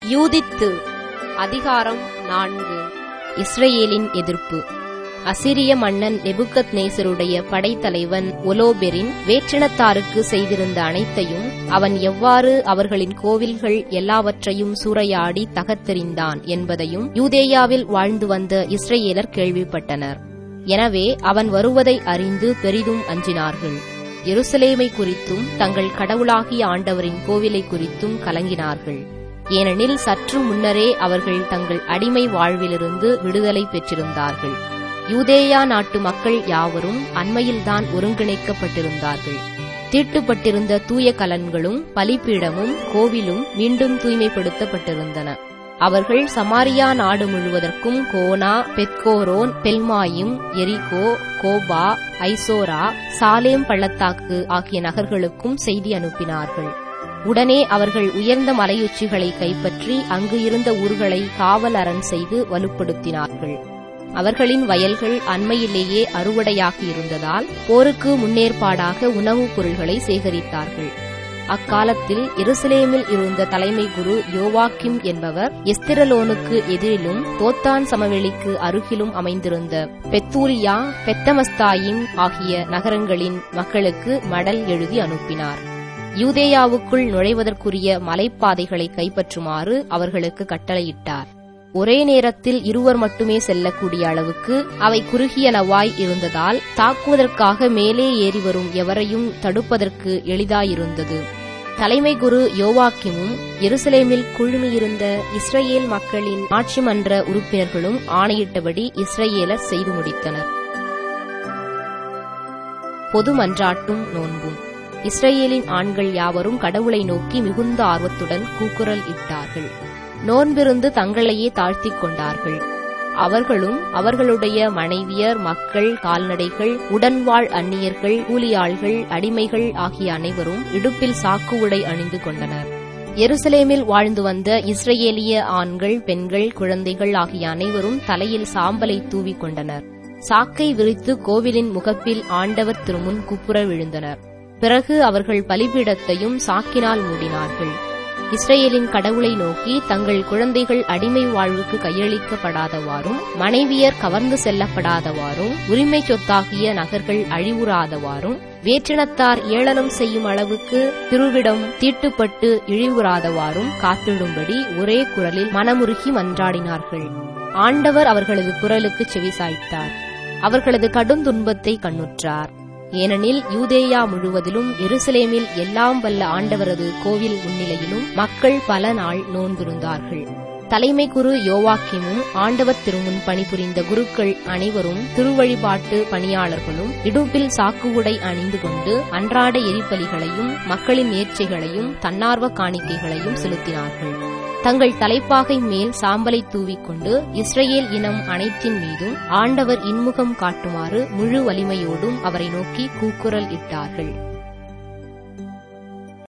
யூதித்து. அதிகாரம் 4. இஸ்ரயேலின் எதிர்ப்பு. அசிரிய மன்னன் நெபுகத்நேசருடைய படைத்தலைவன் ஒலோபெரின் வேற்றினத்தாருக்கு செய்திருந்த அனைத்தையும், அவன் எவ்வாறு அவர்களின் கோவில்கள் எல்லாவற்றையும் சூறையாடி தகர்த்தெறிந்தான் என்பதையும் யூதேயாவில் வாழ்ந்து வந்த இஸ்ரயேலர் கேள்விப்பட்டனர். எனவே அவன் வருவதை அறிந்து பெரிதும் அஞ்சினார்கள். எருசலேமை குறித்தும் தங்கள் கடவுளாகிய ஆண்டவரின் கோவிலை குறித்தும் கலங்கினார்கள். ஏனெனில் சற்று முன்னரே அவர்கள் தங்கள் அடிமை வாழ்விலிருந்து விடுதலை பெற்றிருந்தார்கள். யூதேயா நாட்டு மக்கள் யாவரும் அண்மையில்தான் ஒருங்கிணைக்கப்பட்டிருந்தார்கள். தீட்டுப்பட்டிருந்த தூய கலன்களும் பலிபீடமும் கோவிலும் மீண்டும் தூய்மைப்படுத்தப்பட்டிருந்தன. அவர்கள் சமாரியா நாடு முழுவதற்கும் கோனா, பெத்கோரோன், பெல்மாயும், எரிகோ, கோபா, ஐசோரா, சாலேம் பள்ளத்தாக்கு ஆகிய நகர்களுக்கும் செய்தி அனுப்பினார்கள். உடனே அவர்கள் உயர்ந்த மலையுச்சிகளை கைப்பற்றி அங்கு இருந்த ஊர்களை காவல் அரண் செய்து வலுப்படுத்தினார்கள். அவர்களின் வயல்கள் அண்மையிலேயே அறுவடையாகி இருந்ததால் போருக்கு முன்னேற்பாடாக உணவுப் பொருள்களை சேகரித்தார்கள். அக்காலத்தில் எருசலேமில் இருந்த தலைமை குரு யோவாக்கிம் என்பவர் எஸ்திரலோனுக்கு எதிரிலும் தோத்தான் சமவெளிக்கு அருகிலும் அமைந்திருந்த பெத்தூலியா, பெத்தமஸ்தாயிம் ஆகிய நகரங்களின் மக்களுக்கு மடல் எழுதி அனுப்பினார். யூதேயாவுக்குள் நுழைவதற்குரிய மலைப்பாதைகளை கைப்பற்றுமாறு அவர்களுக்கு கட்டளையிட்டார். ஒரே நேரத்தில் இருவர் மட்டுமே செல்லக்கூடிய அளவுக்கு அவை குறுகியனவாய் இருந்ததால் தாக்குவதற்காக மேலே ஏறி வரும் எவரையும் தடுப்பதற்கு எளிதாயிருந்தது. தலைமை குரு யோவாக்கிமும் எருசலேமில் குழுமியிருந்த இஸ்ரயேல் மக்களின் ஆட்சி மன்ற உறுப்பினர்களும் ஆணையிட்டபடி இஸ்ரயேலர் செய்து முடித்தனர். பொது மன்றாட்டும் நோன்பும். இஸ்ரயேலின் ஆண்கள் யாவரும் கடவுளை நோக்கி மிகுந்த ஆர்வத்துடன் கூக்குரல் இட்டார்கள். நோன்பிருந்து தங்களையே தாழ்த்திக் கொண்டார்கள். அவர்களும் அவர்களுடைய மனைவியர், மக்கள், கால்நடைகள், உடன்வாழ் அந்நியர்கள், கூலியாள்கள், அடிமைகள் ஆகிய அனைவரும் இடுப்பில் சாக்கு உடை அணிந்து கொண்டனர். எருசலேமில் வாழ்ந்து வந்த இஸ்ரயேலிய ஆண்கள், பெண்கள், குழந்தைகள் ஆகிய அனைவரும் தலையில் சாம்பலை தூவிக் கொண்டனர். சாக்கை விரித்து கோவிலின் முகப்பில் ஆண்டவர் திருமுன் குப்புற விழுந்தனர். பிறகு அவர்கள் பலிபீடத்தையும் சாக்கினால் மூடினார்கள். இஸ்ரயேலின் கடவுளை நோக்கி தங்கள் குழந்தைகள் அடிமை வாழ்வுக்கு கையளிக்கப்படாதவாறும், மனைவியர் கவர்ந்து செல்லப்படாதவாறும், உரிமை சொத்தாகிய நகர்கள் அழிவுறாதவாறும், வேற்றினத்தார் ஏளனம் செய்யும் அளவுக்கு திருவிடம் தீட்டுப்பட்டு இழிவுறாதவாறும் காத்திடும்படி ஒரே குரலில் மனமுருகி மன்றாடினார்கள். ஆண்டவர் அவர்களது குரலுக்கு செவிசாய்த்தார். அவர்களது கடும் துன்பத்தை கண்ணுற்றார். ஏனெனில் யூதேயா முழுவதிலும் எருசலேமில் எல்லாம் வல்ல ஆண்டவரது கோவில் முன்னிலையிலும் மக்கள் பல நாள் நோன்பிருந்தார்கள். தலைமை குரு யோவாக்கிமும் ஆண்டவர் திருமுன் பணிபுரிந்த குருக்கள் அனைவரும் திருவழிபாட்டு பணியாளர்களும் இடுப்பில் சாக்கு உடை அணிந்து கொண்டு அன்றாட எரிபலிகளையும் மக்களின் நேர்ச்சைகளையும் தன்னார்வ காணிக்கைகளையும் செலுத்தினார்கள். தங்கள் தலைப்பாகை மேல் சாம்பலை தூவிக்கொண்டு இஸ்ரயேல் இனம் அனைத்தின் மீதும் ஆண்டவர் இன்முகம் காட்டுமாறு முழு வலிமையோடும் அவரை நோக்கி கூக்குரல் இட்டார்கள்.